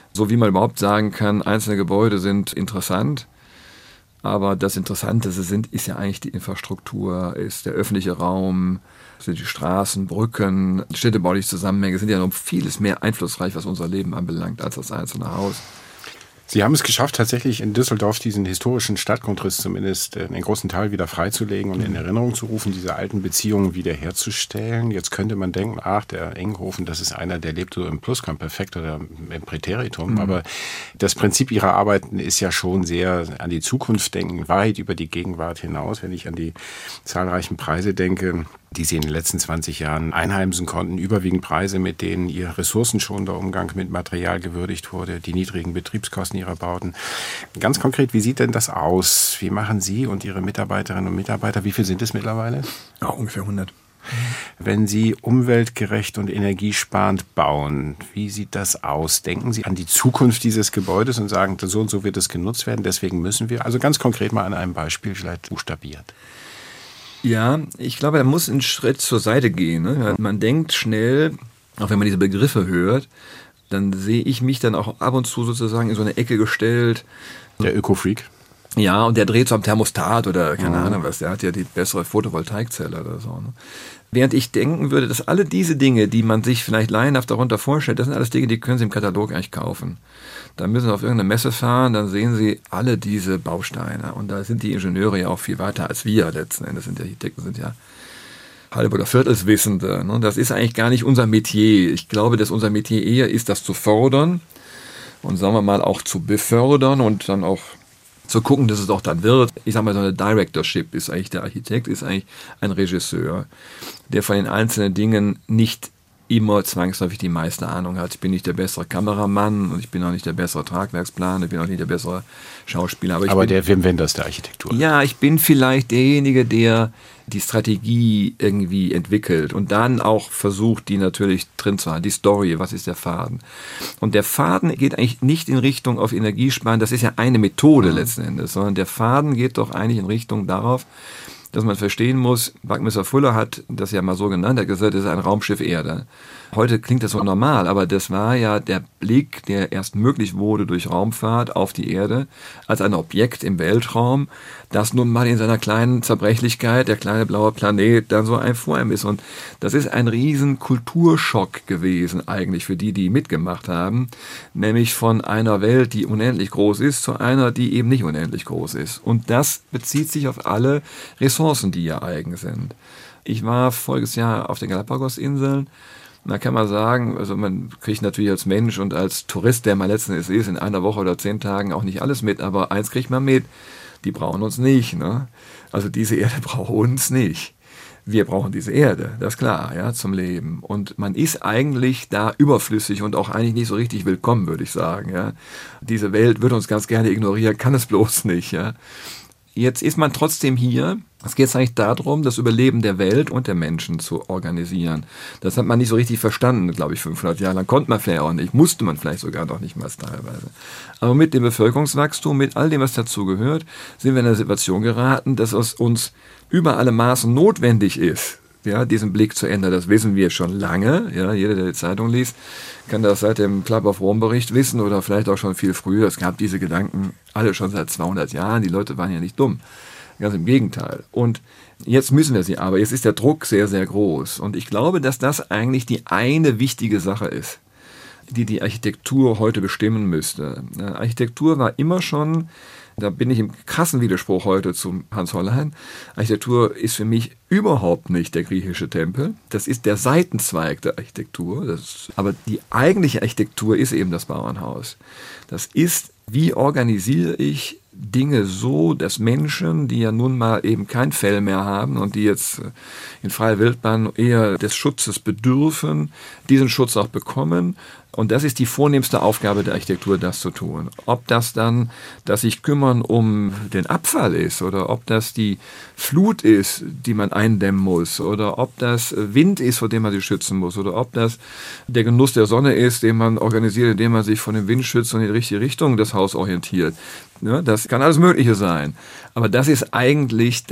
So wie man überhaupt sagen kann, einzelne Gebäude sind interessant. Aber das Interessante sind, ist ja eigentlich die Infrastruktur, ist der öffentliche Raum, sind die Straßen, Brücken, städtebauliche Zusammenhänge, sind ja noch vieles mehr einflussreich, was unser Leben anbelangt, als das einzelne Haus. Sie haben es geschafft, tatsächlich in Düsseldorf diesen historischen Stadtgrundriss zumindest einen großen Teil wieder freizulegen und in Erinnerung zu rufen, diese alten Beziehungen wiederherzustellen. Jetzt könnte man denken, ach, der Enghofen, das ist einer, der lebt so im Plusquam perfekt oder im Präteritum. Mhm. Aber das Prinzip Ihrer Arbeiten ist ja schon sehr an die Zukunft denken, weit über die Gegenwart hinaus. Wenn ich an die zahlreichen Preise denke, die Sie in den letzten zwanzig Jahren einheimsen konnten, überwiegend Preise, mit denen Ihr ressourcenschonender Umgang mit Material gewürdigt wurde, die niedrigen Betriebskosten Ihrer Bauten. Ganz konkret, wie sieht denn das aus? Wie machen Sie und Ihre Mitarbeiterinnen und Mitarbeiter, wie viel sind es mittlerweile? Ja, ungefähr hundert. Wenn Sie umweltgerecht und energiesparend bauen, wie sieht das aus? Denken Sie an die Zukunft dieses Gebäudes und sagen, so und so wird es genutzt werden, deswegen müssen wir, also ganz konkret mal an einem Beispiel vielleicht buchstabiert. Ja, ich glaube, da muss ein Schritt zur Seite gehen. Ne? Man denkt schnell, auch wenn man diese Begriffe hört, dann sehe ich mich dann auch ab und zu sozusagen in so eine Ecke gestellt. Der Öko-Freak. Ja, und der dreht so am Thermostat oder keine mhm. Ahnung was, der hat ja die bessere Photovoltaikzelle oder so. Ne? Während ich denken würde, dass alle diese Dinge, die man sich vielleicht laienhaft darunter vorstellt, das sind alles Dinge, die können Sie im Katalog eigentlich kaufen. Da müssen Sie auf irgendeine Messe fahren, dann sehen Sie alle diese Bausteine. Und da sind die Ingenieure ja auch viel weiter als wir letzten Endes. Sind die Architekten sind ja halb- oder Viertelswissende. Ne? Das ist eigentlich gar nicht unser Metier. Ich glaube, dass unser Metier eher ist, das zu fördern und sagen wir mal auch zu befördern und dann auch zu gucken, dass es auch dann wird. Ich sag mal, so eine Directorship ist eigentlich der Architekt, ist eigentlich ein Regisseur, der von den einzelnen Dingen nicht immer zwangsläufig die meiste Ahnung hat. Ich bin nicht der bessere Kameramann und ich bin auch nicht der bessere Tragwerksplaner, ich bin auch nicht der bessere Schauspieler. Aber, ich aber bin, der Wim Wenders der Architektur. Ja, ich bin vielleicht derjenige, der die Strategie irgendwie entwickelt und dann auch versucht, die natürlich drin zu haben. Die Story, was ist der Faden? Und der Faden geht eigentlich nicht in Richtung auf Energiesparen, das ist ja eine Methode letzten Endes, sondern der Faden geht doch eigentlich in Richtung darauf, dass man verstehen muss, Buckminster Fuller hat das ja mal so genannt, er hat gesagt, das ist ein Raumschiff Erde. Heute klingt das so normal, aber das war ja der Blick, der erst möglich wurde durch Raumfahrt auf die Erde, als ein Objekt im Weltraum, das nun mal in seiner kleinen Zerbrechlichkeit, der kleine blaue Planet, dann so ein Form ist. Und das ist ein riesen Kulturschock gewesen eigentlich für die, die mitgemacht haben, nämlich von einer Welt, die unendlich groß ist, zu einer, die eben nicht unendlich groß ist. Und das bezieht sich auf alle Ressourcen, die ihr eigen sind. Ich war voriges Jahr auf den Galapagos-Inseln. Da kann man sagen, also man kriegt natürlich als Mensch und als Tourist, der mal letzten Endes ist, in einer Woche oder zehn Tagen auch nicht alles mit, aber eins kriegt man mit, die brauchen uns nicht. Ne? Also diese Erde braucht uns nicht. Wir brauchen diese Erde, das ist klar, ja, zum Leben. Und man ist eigentlich da überflüssig und auch eigentlich nicht so richtig willkommen, würde ich sagen. Ja? Diese Welt wird uns ganz gerne ignorieren, kann es bloß nicht. Ja? Jetzt ist man trotzdem hier. Es geht eigentlich darum, das Überleben der Welt und der Menschen zu organisieren. Das hat man nicht so richtig verstanden, glaube ich, fünfhundert Jahre lang. Konnte man vielleicht auch nicht, musste man vielleicht sogar noch nicht mal teilweise. Aber mit dem Bevölkerungswachstum, mit all dem, was dazugehört, sind wir in eine Situation geraten, dass es uns über alle Maßen notwendig ist, ja, diesen Blick zu ändern. Das wissen wir schon lange. Ja, jeder, der die Zeitung liest, kann das seit dem Club of Rome Bericht wissen oder vielleicht auch schon viel früher. Es gab diese Gedanken alle schon seit zweihundert Jahren. Die Leute waren ja nicht dumm. Ganz im Gegenteil. Und jetzt müssen wir sie aber. Jetzt ist der Druck sehr, sehr groß. Und ich glaube, dass das eigentlich die eine wichtige Sache ist, die die Architektur heute bestimmen müsste. Architektur war immer schon, da bin ich im krassen Widerspruch heute zum Hans Hollein, Architektur ist für mich überhaupt nicht der griechische Tempel. Das ist der Seitenzweig der Architektur. Das, aber die eigentliche Architektur ist eben das Bauernhaus. Das ist, wie organisiere ich Dinge so, dass Menschen, die ja nun mal eben kein Fell mehr haben und die jetzt in freier Wildbahn eher des Schutzes bedürfen, diesen Schutz auch bekommen. Und das ist die vornehmste Aufgabe der Architektur, das zu tun. Ob das dann, dass sich kümmern um den Abfall ist oder ob das die Flut ist, die man eindämmen muss oder ob das Wind ist, vor dem man sich schützen muss oder ob das der Genuss der Sonne ist, den man organisiert, indem man sich von dem Wind schützt und in die richtige Richtung das Haus orientiert. Ja, das kann alles Mögliche sein. Aber das ist eigentlich das,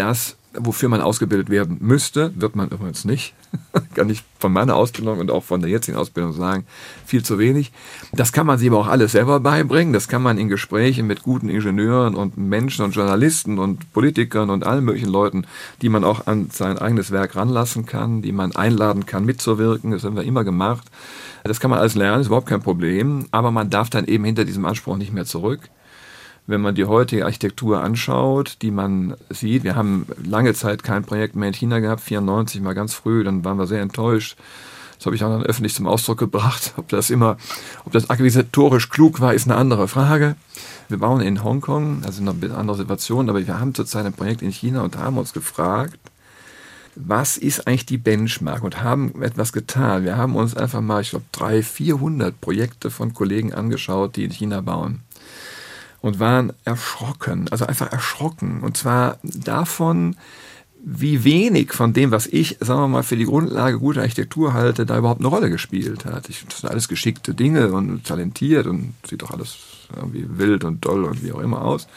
wofür man ausgebildet werden müsste, wird man übrigens nicht. Kann ich von meiner Ausbildung und auch von der jetzigen Ausbildung sagen, viel zu wenig. Das kann man sich aber auch alles selber beibringen. Das kann man in Gesprächen mit guten Ingenieuren und Menschen und Journalisten und Politikern und allen möglichen Leuten, die man auch an sein eigenes Werk ranlassen kann, die man einladen kann, mitzuwirken. Das haben wir immer gemacht. Das kann man alles lernen, ist überhaupt kein Problem. Aber man darf dann eben hinter diesem Anspruch nicht mehr zurück. Wenn man die heutige Architektur anschaut, die man sieht, wir haben lange Zeit kein Projekt mehr in China gehabt, vierundneunzig mal ganz früh, dann waren wir sehr enttäuscht. Das habe ich auch dann öffentlich zum Ausdruck gebracht. Ob das immer, ob das akquisitorisch klug war, ist eine andere Frage. Wir bauen in Hongkong, also noch eine andere Situation, aber wir haben zurzeit ein Projekt in China und haben uns gefragt, was ist eigentlich die Benchmark, und haben etwas getan. Wir haben uns einfach mal, ich glaube, dreihundert, vierhundert Projekte von Kollegen angeschaut, die in China bauen. Und waren erschrocken, also einfach erschrocken. Und zwar davon, wie wenig von dem, was ich, sagen wir mal, für die Grundlage guter Architektur halte, da überhaupt eine Rolle gespielt hat. Ich, das sind alles geschickte Dinge und talentiert und sieht doch alles irgendwie wild und doll und wie auch immer aus.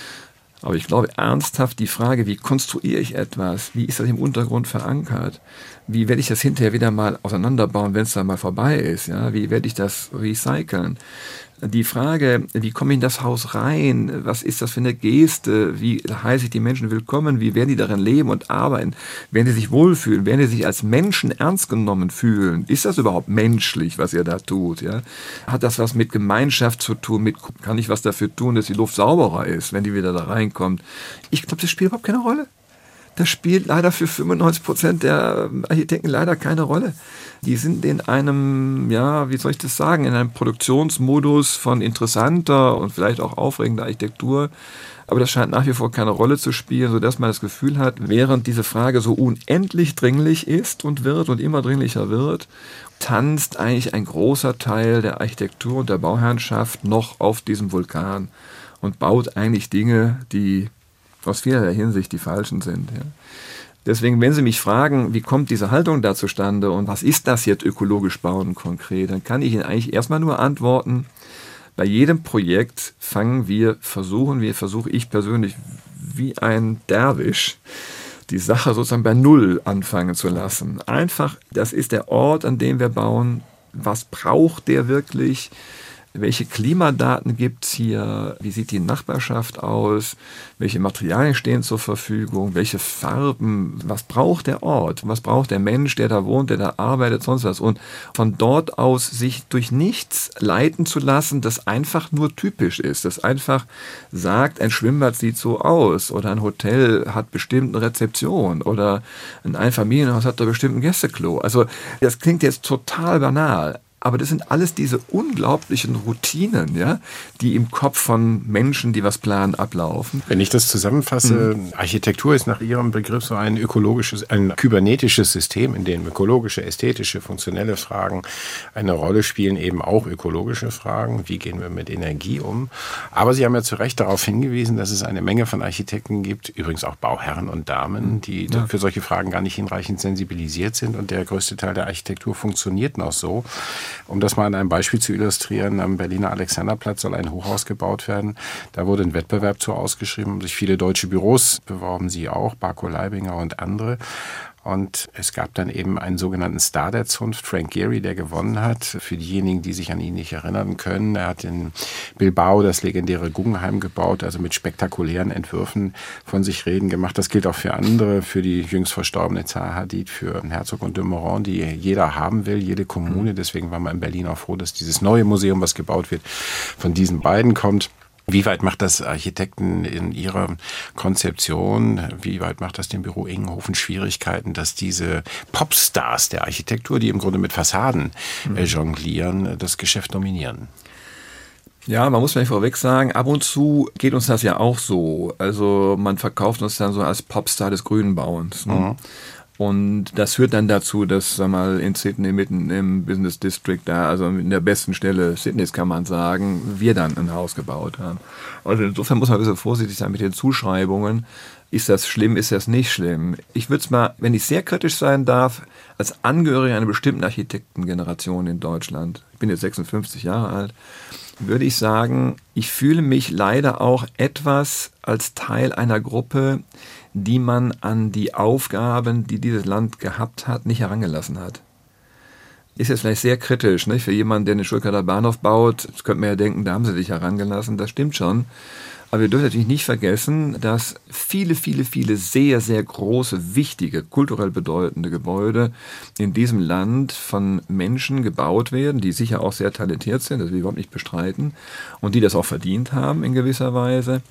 Aber ich glaube ernsthaft, die Frage, wie konstruiere ich etwas, wie ist das im Untergrund verankert, wie werde ich das hinterher wieder mal auseinanderbauen, wenn es dann mal vorbei ist, ja? Wie werde ich das recyceln? Die Frage, wie komme ich in das Haus rein, was ist das für eine Geste, wie heiße ich die Menschen willkommen, wie werden die darin leben und arbeiten, werden sie sich wohlfühlen, werden sie sich als Menschen ernst genommen fühlen, ist das überhaupt menschlich, was ihr da tut, ja? Hat das was mit Gemeinschaft zu tun, mit, kann ich was dafür tun, dass die Luft sauberer ist, wenn die wieder da reinkommt? Ich glaube, das spielt überhaupt keine Rolle. Das spielt leider für fünfundneunzig Prozent der Architekten leider keine Rolle. Die sind in einem, ja, wie soll ich das sagen, in einem Produktionsmodus von interessanter und vielleicht auch aufregender Architektur. Aber das scheint nach wie vor keine Rolle zu spielen, sodass man das Gefühl hat, während diese Frage so unendlich dringlich ist und wird und immer dringlicher wird, tanzt eigentlich ein großer Teil der Architektur und der Bauherrenschaft noch auf diesem Vulkan und baut eigentlich Dinge, die aus vielerlei Hinsicht die falschen sind. Ja. Deswegen, wenn Sie mich fragen, wie kommt diese Haltung da zustande und was ist das jetzt ökologisch bauen konkret, dann kann ich Ihnen eigentlich erstmal nur antworten, bei jedem Projekt fangen wir, versuchen wir, versuche ich persönlich wie ein Derwisch, die Sache sozusagen bei Null anfangen zu lassen. Einfach, das ist der Ort, an dem wir bauen. Was braucht der wirklich? Welche Klimadaten gibt's hier? Wie sieht die Nachbarschaft aus? Welche Materialien stehen zur Verfügung? Welche Farben? Was braucht der Ort? Was braucht der Mensch, der da wohnt, der da arbeitet, sonst was? Und von dort aus sich durch nichts leiten zu lassen, das einfach nur typisch ist. Das einfach sagt, ein Schwimmbad sieht so aus oder ein Hotel hat bestimmt eine Rezeption oder ein Einfamilienhaus hat da bestimmt ein Gästeklo. Also das klingt jetzt total banal. Aber das sind alles diese unglaublichen Routinen, ja, die im Kopf von Menschen, die was planen, ablaufen. Wenn ich das zusammenfasse, mhm. Architektur ist nach Ihrem Begriff so ein ökologisches, ein kybernetisches System, in dem ökologische, ästhetische, funktionelle Fragen eine Rolle spielen, eben auch ökologische Fragen. Wie gehen wir mit Energie um? Aber Sie haben ja zu Recht darauf hingewiesen, dass es eine Menge von Architekten gibt, übrigens auch Bauherren und Damen, die ja. für solche Fragen gar nicht hinreichend sensibilisiert sind. Und der größte Teil der Architektur funktioniert noch so. Um das mal an einem Beispiel zu illustrieren, am Berliner Alexanderplatz soll ein Hochhaus gebaut werden. Da wurde ein Wettbewerb zu ausgeschrieben, haben sich viele deutsche Büros beworben, Sie auch, Barco Leibinger und andere. Und es gab dann eben einen sogenannten Star der Zunft, Frank Gehry, der gewonnen hat. Für diejenigen, die sich an ihn nicht erinnern können, er hat in Bilbao das legendäre Guggenheim gebaut, also mit spektakulären Entwürfen von sich reden gemacht. Das gilt auch für andere, für die jüngst verstorbene Zaha Hadid, für Herzog und de Meuron, die jeder haben will, jede Kommune. Deswegen waren wir in Berlin auch froh, dass dieses neue Museum, was gebaut wird, von diesen beiden kommt. Wie weit macht das Architekten in ihrer Konzeption, wie weit macht das dem Büro Ingenhofen Schwierigkeiten, dass diese Popstars der Architektur, die im Grunde mit Fassaden äh, jonglieren, das Geschäft dominieren? Ja, man muss vielleicht vorweg sagen, ab und zu geht uns das ja auch so. Also man verkauft uns dann so als Popstar des Grünbauens. Ne? Mhm. Und das führt dann dazu, dass, sag mal, in Sydney mitten im Business District, da, also in der besten Stelle Sydneys kann man sagen, wir dann ein Haus gebaut haben. Also insofern muss man ein bisschen vorsichtig sein mit den Zuschreibungen. Ist das schlimm, ist das nicht schlimm? Ich würde es mal, wenn ich sehr kritisch sein darf, als Angehöriger einer bestimmten Architektengeneration in Deutschland, ich bin jetzt sechsundfünfzig Jahre alt, würde ich sagen, ich fühle mich leider auch etwas als Teil einer Gruppe, die man an die Aufgaben, die dieses Land gehabt hat, nicht herangelassen hat. Ist jetzt vielleicht sehr kritisch, nicht? Für jemanden, der den Stuttgarter Bahnhof baut, das könnte man ja denken, da haben sie dich herangelassen, das stimmt schon. Aber wir dürfen natürlich nicht vergessen, dass viele, viele, viele sehr, sehr große, wichtige, kulturell bedeutende Gebäude in diesem Land von Menschen gebaut werden, die sicher auch sehr talentiert sind, das will ich überhaupt nicht bestreiten, und die das auch verdient haben in gewisser Weise,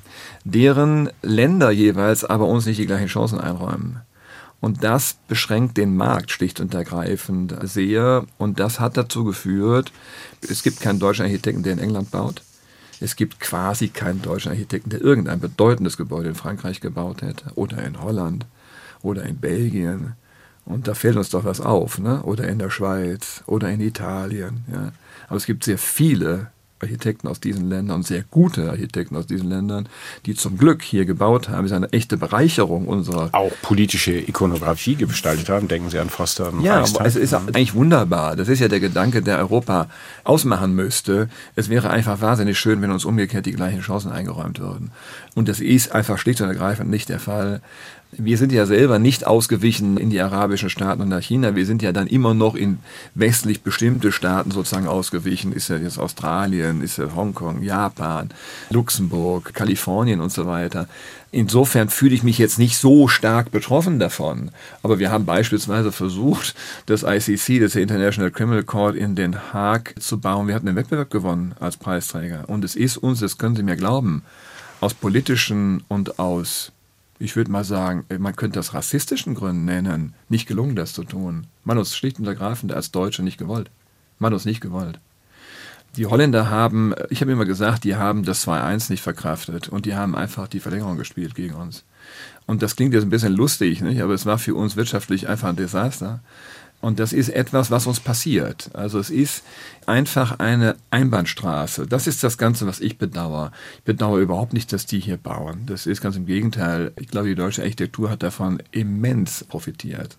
deren Länder jeweils aber uns nicht die gleichen Chancen einräumen. Und das beschränkt den Markt schlicht und ergreifend sehr. Und das hat dazu geführt, es gibt keinen deutschen Architekten, der in England baut. Es gibt quasi keinen deutschen Architekten, der irgendein bedeutendes Gebäude in Frankreich gebaut hätte. Oder in Holland. Oder in Belgien. Und da fällt uns doch was auf, ne? Oder in der Schweiz. Oder in Italien. Ja. Aber es gibt sehr viele Architekten aus diesen Ländern und sehr gute Architekten aus diesen Ländern, die zum Glück hier gebaut haben. Das ist eine echte Bereicherung unserer... Auch politische Ikonografie gestaltet haben. Denken Sie an Foster und Ja, Reichstag. aber es ist eigentlich wunderbar. Das ist ja der Gedanke, der Europa ausmachen müsste. Es wäre einfach wahnsinnig schön, wenn uns umgekehrt die gleichen Chancen eingeräumt würden. Und das ist einfach schlicht und ergreifend nicht der Fall. Wir sind ja selber nicht ausgewichen in die arabischen Staaten und nach China. Wir sind ja dann immer noch in westlich bestimmte Staaten sozusagen ausgewichen. Ist ja jetzt Australien, ist ja Hongkong, Japan, Luxemburg, Kalifornien und so weiter. Insofern fühle ich mich jetzt nicht so stark betroffen davon. Aber wir haben beispielsweise versucht, das I C C, das International Criminal Court in Den Haag zu bauen. Wir hatten den Wettbewerb gewonnen als Preisträger. Und es ist uns, das können Sie mir glauben, aus politischen und aus, ich würde mal sagen, man könnte das rassistischen Gründen nennen, nicht gelungen, das zu tun. Man hat uns schlicht und ergreifend als Deutsche nicht gewollt. Man hat uns nicht gewollt. Die Holländer haben, ich habe immer gesagt, die haben das zwei eins nicht verkraftet und die haben einfach die Verlängerung gespielt gegen uns. Und das klingt jetzt ein bisschen lustig, nicht? Aber es war für uns wirtschaftlich einfach ein Desaster. Und das ist etwas, was uns passiert. Also es ist einfach eine Einbahnstraße. Das ist das Ganze, was ich bedauere. Ich bedauere überhaupt nicht, dass die hier bauen. Das ist ganz im Gegenteil. Ich glaube, die deutsche Architektur hat davon immens profitiert.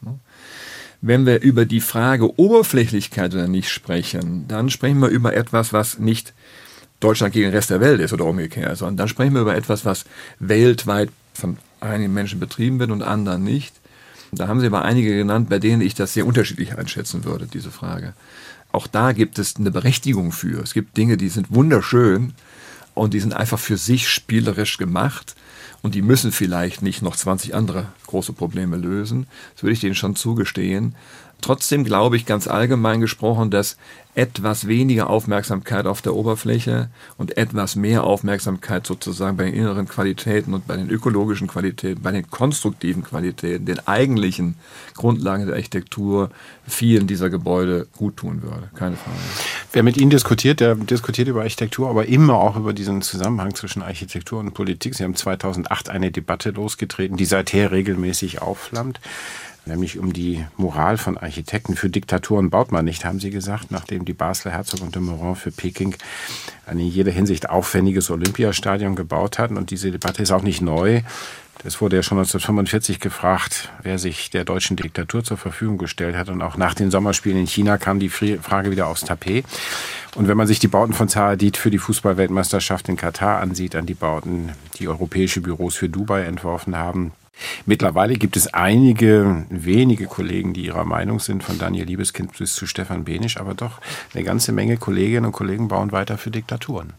Wenn wir über die Frage Oberflächlichkeit oder nicht sprechen, dann sprechen wir über etwas, was nicht Deutschland gegen den Rest der Welt ist oder umgekehrt, sondern dann sprechen wir über etwas, was weltweit von einigen Menschen betrieben wird und anderen nicht. Da haben Sie aber einige genannt, bei denen ich das sehr unterschiedlich einschätzen würde, diese Frage. Auch da gibt es eine Berechtigung für. Es gibt Dinge, die sind wunderschön und die sind einfach für sich spielerisch gemacht und die müssen vielleicht nicht noch zwanzig andere große Probleme lösen. Das würde ich denen schon zugestehen. Trotzdem glaube ich ganz allgemein gesprochen, dass etwas weniger Aufmerksamkeit auf der Oberfläche und etwas mehr Aufmerksamkeit sozusagen bei den inneren Qualitäten und bei den ökologischen Qualitäten, bei den konstruktiven Qualitäten, den eigentlichen Grundlagen der Architektur vielen dieser Gebäude gut tun würde. Keine Frage. Wer mit Ihnen diskutiert, der diskutiert über Architektur, aber immer auch über diesen Zusammenhang zwischen Architektur und Politik. Sie haben zweitausendacht eine Debatte losgetreten, die seither regelmäßig aufflammt. Nämlich um die Moral von Architekten. Für Diktaturen baut man nicht, haben Sie gesagt, nachdem die Basler Herzog und de Meuron für Peking ein in jeder Hinsicht aufwendiges Olympiastadion gebaut hatten. Und diese Debatte ist auch nicht neu. Es wurde ja schon neunzehnhundertfünfundvierzig gefragt, wer sich der deutschen Diktatur zur Verfügung gestellt hat. Und auch nach den Sommerspielen in China kam die Frage wieder aufs Tapet. Und wenn man sich die Bauten von Zaha Hadid für die Fußballweltmeisterschaft in Katar ansieht, an die Bauten, die europäische Büros für Dubai entworfen haben, mittlerweile gibt es einige wenige Kollegen, die ihrer Meinung sind, von Daniel Liebeskind bis zu Stefan Behnisch, aber doch eine ganze Menge Kolleginnen und Kollegen bauen weiter für Diktaturen.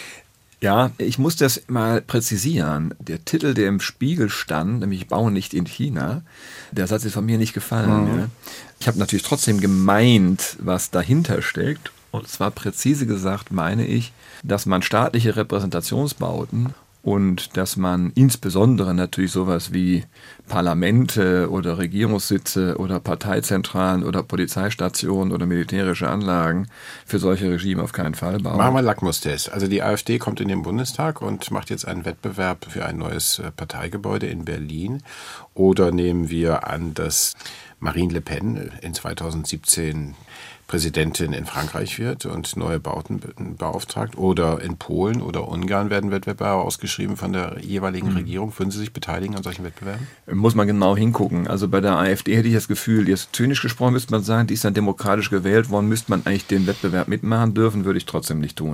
Ja, ich muss das mal präzisieren. Der Titel, der im Spiegel stand, nämlich Bauen nicht in China, der Satz ist von mir nicht gefallen. Mhm. Ja. Ich habe natürlich trotzdem gemeint, was dahinter steckt. Und zwar präzise gesagt meine ich, dass man staatliche Repräsentationsbauten und dass man insbesondere natürlich sowas wie Parlamente oder Regierungssitze oder Parteizentralen oder Polizeistationen oder militärische Anlagen für solche Regime auf keinen Fall baut. Machen wir einen Lackmustest. Also die AfD kommt in den Bundestag und macht jetzt einen Wettbewerb für ein neues Parteigebäude in Berlin. Oder nehmen wir an, dass Marine Le Pen in zweitausendsiebzehn Präsidentin in Frankreich wird und neue Bauten beauftragt, oder in Polen oder Ungarn werden Wettbewerbe ausgeschrieben von der jeweiligen mhm. Regierung. Würden Sie sich beteiligen an solchen Wettbewerben? Muss man genau hingucken. Also bei der AfD hätte ich das Gefühl, jetzt zynisch gesprochen müsste man sagen, die ist dann demokratisch gewählt worden, müsste man eigentlich den Wettbewerb mitmachen dürfen, würde ich trotzdem nicht tun.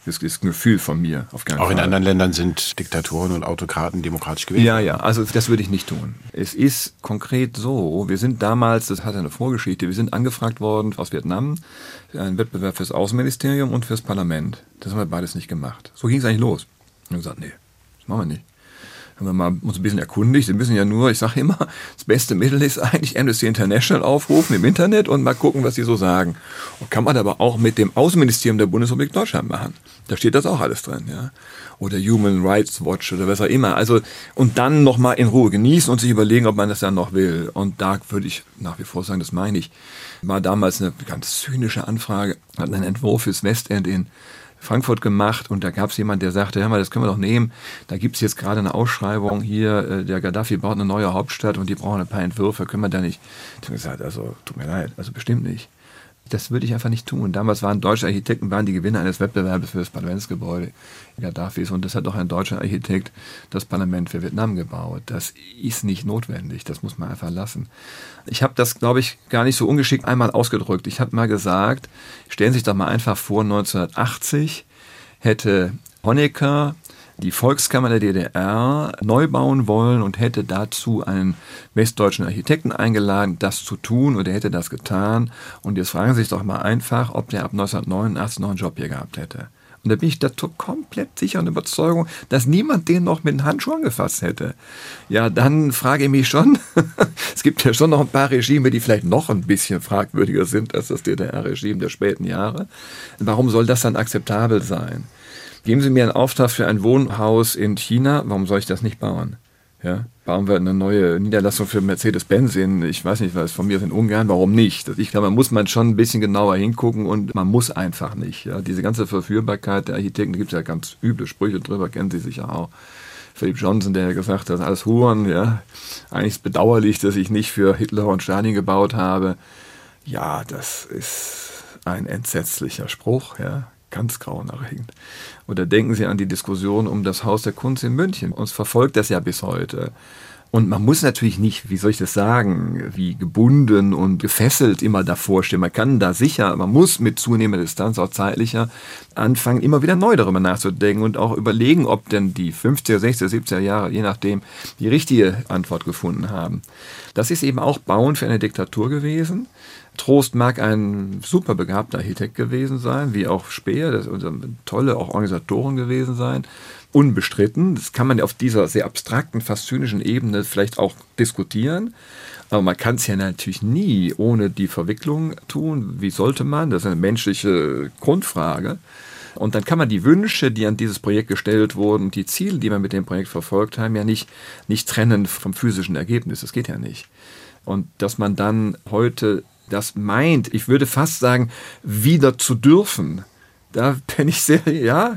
Das ist ein Gefühl von mir, auf keinen Auch Fall. in anderen Ländern sind Diktatoren und Autokraten demokratisch gewählt. Ja, ja, also das würde ich nicht tun. Es ist konkret so, wir sind damals, das hat eine Vorgeschichte, wir sind angefragt worden aus Vietnam, für einen Wettbewerb fürs Außenministerium und fürs Parlament. Das haben wir beides nicht gemacht. So ging es eigentlich los. Und wir haben gesagt, nee, das machen wir nicht. Haben wir mal uns ein bisschen erkundigt. Sie müssen ja nur, ich sage immer, das beste Mittel ist eigentlich Amnesty International aufrufen im Internet und mal gucken, was die so sagen. Und kann man aber auch mit dem Außenministerium der Bundesrepublik Deutschland machen. Da steht das auch alles drin, ja. Oder Human Rights Watch oder was auch immer. Also, und dann nochmal in Ruhe genießen und sich überlegen, ob man das dann noch will. Und da würde ich nach wie vor sagen, das meine ich. War damals eine ganz zynische Anfrage, hat einen Entwurf fürs Westend in Frankfurt gemacht und da gab es jemand, der sagte, hör mal, das können wir doch nehmen. Da gibt es jetzt gerade eine Ausschreibung hier, der Gaddafi baut eine neue Hauptstadt und die brauchen ein paar Entwürfe, können wir da nicht. Ich habe gesagt, also tut mir leid, also bestimmt nicht. Das würde ich einfach nicht tun. Damals waren deutsche Architekten, waren die Gewinner eines Wettbewerbs für das Parlamentsgebäude Gaddafis und das hat doch ein deutscher Architekt das Parlament für Vietnam gebaut. Das ist nicht notwendig, das muss man einfach lassen. Ich habe das, glaube ich, gar nicht so ungeschickt einmal ausgedrückt. Ich habe mal gesagt, stellen Sie sich doch mal einfach vor, neunzehnhundertachtzig hätte Honecker die Volkskammer der D D R neu bauen wollen und hätte dazu einen westdeutschen Architekten eingeladen, das zu tun, und er hätte das getan. Und jetzt fragen Sie sich doch mal einfach, ob der ab neunzehnhundertneunundachtzig noch einen Job hier gehabt hätte. Und da bin ich da komplett sicher und Überzeugung, dass niemand den noch mit den Handschuhen angefasst hätte. Ja, dann frage ich mich schon, es gibt ja schon noch ein paar Regime, die vielleicht noch ein bisschen fragwürdiger sind als das D D R-Regime der späten Jahre. Warum soll das dann akzeptabel sein? Geben Sie mir einen Auftrag für ein Wohnhaus in China, warum soll ich das nicht bauen? Ja, bauen wir eine neue Niederlassung für Mercedes-Benz in, ich weiß nicht was, von mir in Ungarn, warum nicht? Ich glaube, man muss man schon ein bisschen genauer hingucken und man muss einfach nicht. Ja, diese ganze Verführbarkeit der Architekten, da gibt es ja ganz üble Sprüche drüber, kennen Sie sicher auch. Philip Johnson, der gesagt hat, alles Huren, ja. Eigentlich ist es bedauerlich, dass ich nicht für Hitler und Stalin gebaut habe. Ja, das ist ein entsetzlicher Spruch, ja. Ganz grauenerregend. Oder denken Sie an die Diskussion um das Haus der Kunst in München. Uns verfolgt das ja bis heute. Und man muss natürlich nicht, wie soll ich das sagen, wie gebunden und gefesselt immer davor stehen. Man kann da sicher, man muss mit zunehmender Distanz, auch zeitlicher, anfangen, immer wieder neu darüber nachzudenken und auch überlegen, ob denn die fünfziger, sechziger, siebziger Jahre, je nachdem, die richtige Antwort gefunden haben. Das ist eben auch Bauen für eine Diktatur gewesen. Trost mag ein super begabter Architekt gewesen sein, wie auch Speer, das tolle auch Organisatoren gewesen sein. Unbestritten. Das kann man auf dieser sehr abstrakten, fast zynischen Ebene vielleicht auch diskutieren. Aber man kann es ja natürlich nie ohne die Verwicklung tun. Wie sollte man? Das ist eine menschliche Grundfrage. Und dann kann man die Wünsche, die an dieses Projekt gestellt wurden, die Ziele, die man mit dem Projekt verfolgt haben, ja nicht, nicht trennen vom physischen Ergebnis. Das geht ja nicht. Und dass man dann heute das meint, ich würde fast sagen, wieder zu dürfen, da bin ich sehr, ja,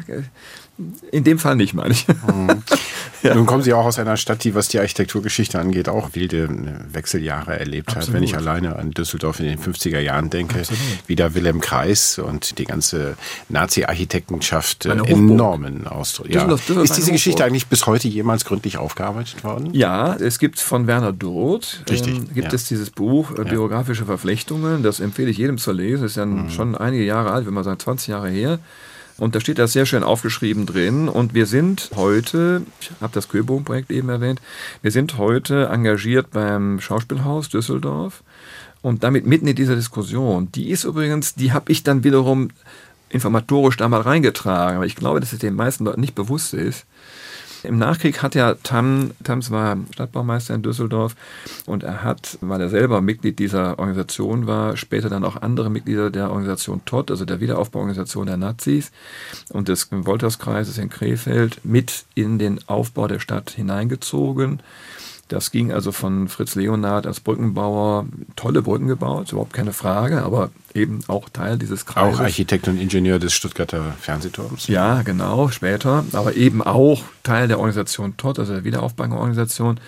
in dem Fall nicht, meine ich. Mhm. Ja. Nun kommen Sie auch aus einer Stadt, die, was die Architekturgeschichte angeht, auch wilde Wechseljahre erlebt Absolut. hat. Wenn ich alleine an Düsseldorf in den fünfziger Jahren denke, Absolut. wie der Wilhelm Kreis und die ganze Nazi-Architektenschaft enormen Ausdruck. Ja. Ist diese Geschichte eigentlich bis heute jemals gründlich aufgearbeitet worden? Ja, es gibt von Werner Durth, Richtig, ähm, gibt ja. es dieses Buch, äh, Ja. Biografische Verflechtungen. Das empfehle ich jedem zu lesen. Das ist ja mhm. schon einige Jahre alt, wenn man sagt zwanzig Jahre her. Und da steht das sehr schön aufgeschrieben drin. Und wir sind heute, ich habe das Köbogen-Projekt eben erwähnt, wir sind heute engagiert beim Schauspielhaus Düsseldorf und damit mitten in dieser Diskussion. Die ist übrigens, die habe ich dann wiederum informatorisch da mal reingetragen. Aber ich glaube, dass es den meisten Leuten nicht bewusst ist. Im Nachkrieg hat ja Tam, Tams war Stadtbaumeister in Düsseldorf und er hat, weil er selber Mitglied dieser Organisation war, später dann auch andere Mitglieder der Organisation T O D, also der Wiederaufbauorganisation der Nazis und des Wolterskreises in Krefeld, mit in den Aufbau der Stadt hineingezogen. Das ging also von Fritz Leonhard als Brückenbauer, tolle Brücken gebaut, überhaupt keine Frage, aber eben auch Teil dieses Kreises. Auch Architekt und Ingenieur des Stuttgarter Fernsehturms. Ja, genau, später, aber eben auch Teil der Organisation T O D, also der Wiederaufbauorganisation.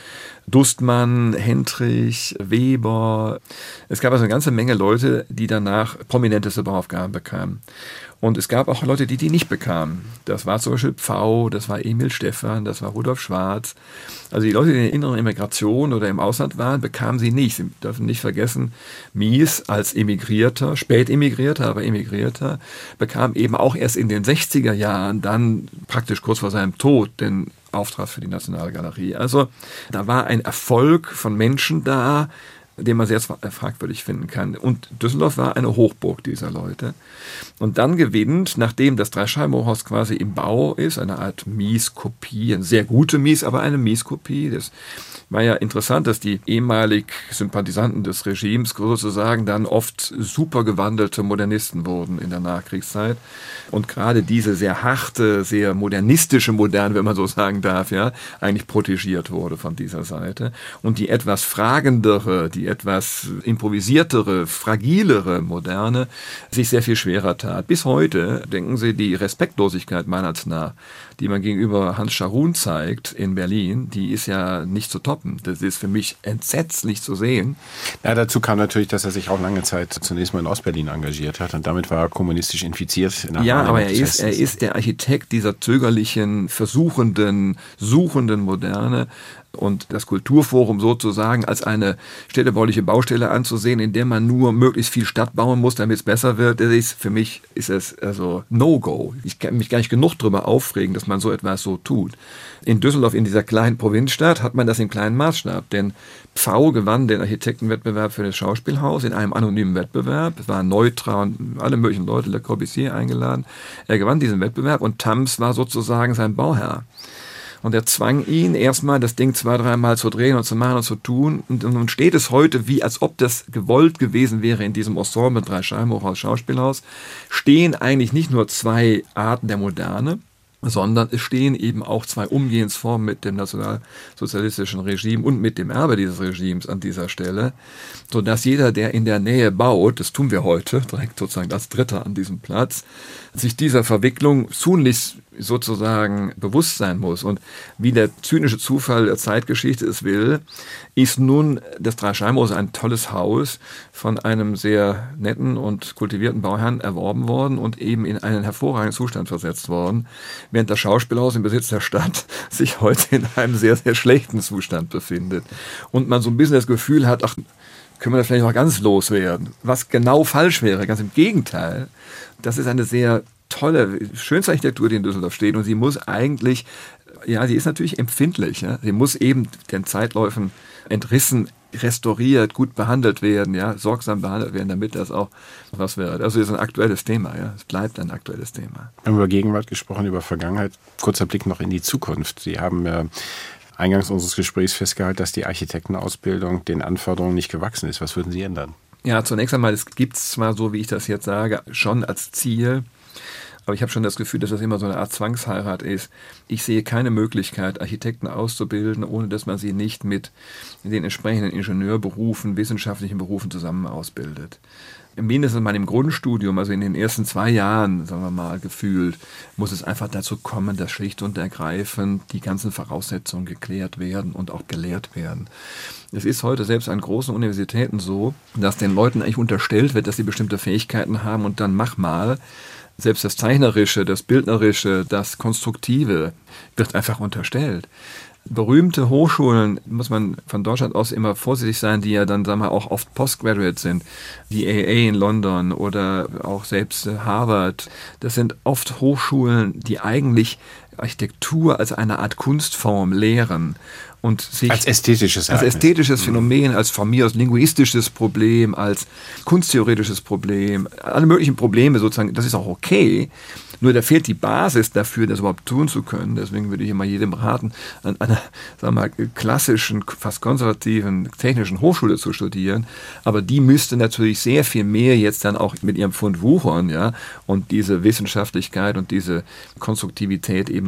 Dustmann, Hendrich, Weber. Es gab also eine ganze Menge Leute, die danach prominenteste Bauaufgaben bekamen. Und es gab auch Leute, die die nicht bekamen. Das war zum Beispiel Pfau, das war Emil Stephan, das war Rudolf Schwarz. Also die Leute, die in der inneren Immigration oder im Ausland waren, bekamen sie nicht. Sie dürfen nicht vergessen, Mies als Emigrierter, spät Emigrierter, aber Emigrierter, bekam eben auch erst in den sechziger Jahren, dann praktisch kurz vor seinem Tod, den Auftrag für die Nationalgalerie. Also da war ein Erfolg von Menschen da, den man sehr fragwürdig finden kann. Und Düsseldorf war eine Hochburg dieser Leute. Und dann gewinnt, nachdem das Dreischeibenhochhaus quasi im Bau ist, eine Art Mies-Kopie, eine sehr gute Mies, aber eine Mies-Kopie. Das war ja interessant, dass die ehemalig Sympathisanten des Regimes sozusagen dann oft super gewandelte Modernisten wurden in der Nachkriegszeit. Und gerade diese sehr harte, sehr modernistische Moderne, wenn man so sagen darf, ja, eigentlich protegiert wurde von dieser Seite. Und die etwas fragendere, die etwas improvisiertere, fragilere Moderne sich sehr viel schwerer tat. Bis heute, denken Sie, die Respektlosigkeit Meinerts nach, die man gegenüber Hans Scharoun zeigt in Berlin, die ist ja nicht zu toppen. Das ist für mich entsetzlich zu sehen. Ja, dazu kam natürlich, dass er sich auch lange Zeit zunächst mal in Ostberlin engagiert hat und damit war er kommunistisch infiziert. Ja, aber er ist, er ist der Architekt dieser zögerlichen, versuchenden, suchenden Moderne. Und das Kulturforum sozusagen als eine städtebauliche Baustelle anzusehen, in der man nur möglichst viel Stadt bauen muss, damit es besser wird, das ist, für mich ist es also No-Go. Ich kann mich gar nicht genug darüber aufregen, dass man so etwas so tut. In Düsseldorf, in dieser kleinen Provinzstadt, hat man das im kleinen Maßstab, denn Pfau gewann den Architektenwettbewerb für das Schauspielhaus in einem anonymen Wettbewerb. Es war Neutra und alle möglichen Leute, Le Corbusier eingeladen. Er gewann diesen Wettbewerb und Tams war sozusagen sein Bauherr. Und er zwang ihn, erstmal das Ding zwei, dreimal zu drehen und zu machen und zu tun. Und nun steht es heute, wie als ob das gewollt gewesen wäre in diesem Ensemble Dreischeibenhochhaus Schauspielhaus, stehen eigentlich nicht nur zwei Arten der Moderne, sondern es stehen eben auch zwei Umgehensformen mit dem nationalsozialistischen Regime und mit dem Erbe dieses Regimes an dieser Stelle, sodass jeder, der in der Nähe baut, das tun wir heute, direkt sozusagen als Dritter an diesem Platz, sich dieser Verwicklung tunlichst sozusagen bewusst sein muss. Und wie der zynische Zufall der Zeitgeschichte es will, ist nun das Dreischeibenhaus ein tolles Haus von einem sehr netten und kultivierten Bauherrn erworben worden und eben in einen hervorragenden Zustand versetzt worden, während das Schauspielhaus im Besitz der Stadt sich heute in einem sehr, sehr schlechten Zustand befindet. Und man so ein bisschen das Gefühl hat, ach, können wir das vielleicht noch ganz loswerden? Was genau falsch wäre, ganz im Gegenteil. Das ist eine sehr tolle, schönste Architektur, die in Düsseldorf steht und sie muss eigentlich, ja, sie ist natürlich empfindlich, ja? Sie muss eben den Zeitläufen entrissen, restauriert, gut behandelt werden, ja, sorgsam behandelt werden, damit das auch was wird. Also es ist ein aktuelles Thema, ja, es bleibt ein aktuelles Thema. Wir haben über Gegenwart gesprochen, über Vergangenheit. Kurzer Blick noch in die Zukunft. Sie haben äh, eingangs unseres Gesprächs festgehalten, dass die Architektenausbildung den Anforderungen nicht gewachsen ist. Was würden Sie ändern? Ja, zunächst einmal, es gibt es zwar, so wie ich das jetzt sage, schon als Ziel, aber ich habe schon das Gefühl, dass das immer so eine Art Zwangsheirat ist. Ich sehe keine Möglichkeit, Architekten auszubilden, ohne dass man sie nicht mit den entsprechenden Ingenieurberufen, wissenschaftlichen Berufen zusammen ausbildet. Mindestens mal im Grundstudium, also in den ersten zwei Jahren, sagen wir mal, gefühlt, muss es einfach dazu kommen, dass schlicht und ergreifend die ganzen Voraussetzungen geklärt werden und auch gelehrt werden. Es ist heute selbst an großen Universitäten so, dass den Leuten eigentlich unterstellt wird, dass sie bestimmte Fähigkeiten haben und dann mach mal. Selbst das Zeichnerische, das Bildnerische, das Konstruktive wird einfach unterstellt. Berühmte Hochschulen, muss man von Deutschland aus immer vorsichtig sein, die ja dann, sagen wir, auch oft Postgraduate sind, die A A in London oder auch selbst Harvard, das sind oft Hochschulen, die eigentlich Architektur als eine Art Kunstform lehren. Und sich als ästhetisches als ästhetisches Phänomen, als von mir aus linguistisches Problem, als kunsttheoretisches Problem, alle möglichen Probleme sozusagen, das ist auch okay. Nur da fehlt die Basis dafür, das überhaupt tun zu können. Deswegen würde ich immer jedem raten, an einer, sagen wir mal, klassischen, fast konservativen technischen Hochschule zu studieren. Aber die müsste natürlich sehr viel mehr jetzt dann auch mit ihrem Pfund wuchern, ja, und diese Wissenschaftlichkeit und diese Konstruktivität eben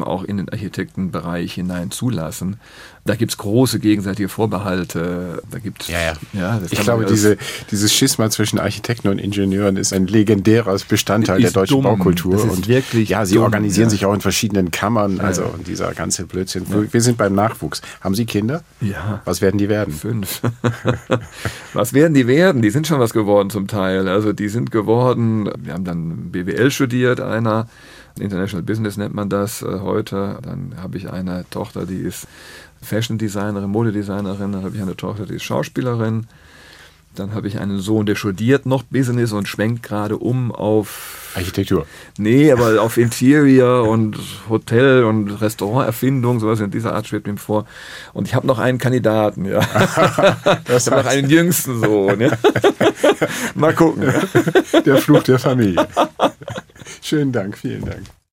eben auch in den Architektenbereich hinein zulassen. Da gibt es große gegenseitige Vorbehalte. Da gibt's, ja, ja. Ja, das ich glaube, diese, dieses Schisma zwischen Architekten und Ingenieuren ist ein legendärer Bestandteil der deutschen dumm. Baukultur. Das ist und wirklich ja, sie dumm, organisieren ja. sich auch in verschiedenen Kammern. Ja. Also dieser ganze Blödsinn. Ja. Wir sind beim Nachwuchs. Haben Sie Kinder? Ja. Was werden die werden? Fünf. Was werden die werden? Die sind schon was geworden zum Teil. Also die sind geworden, wir haben dann B W L studiert, einer, International Business nennt man das äh, heute. Dann habe ich eine Tochter, die ist Fashion Designerin, Modedesignerin. Dann habe ich eine Tochter, die ist Schauspielerin. Dann habe ich einen Sohn, der studiert noch Business und schwenkt gerade um auf Architektur. Nee, aber auf Interior und Hotel- und Restauranterfindung, sowas in dieser Art schwebt ihm vor. Und ich habe noch einen Kandidaten, ja. Das ich habe noch einen jüngsten Sohn, ja. Mal gucken. Der Fluch der Familie. Schönen Dank, vielen Dank.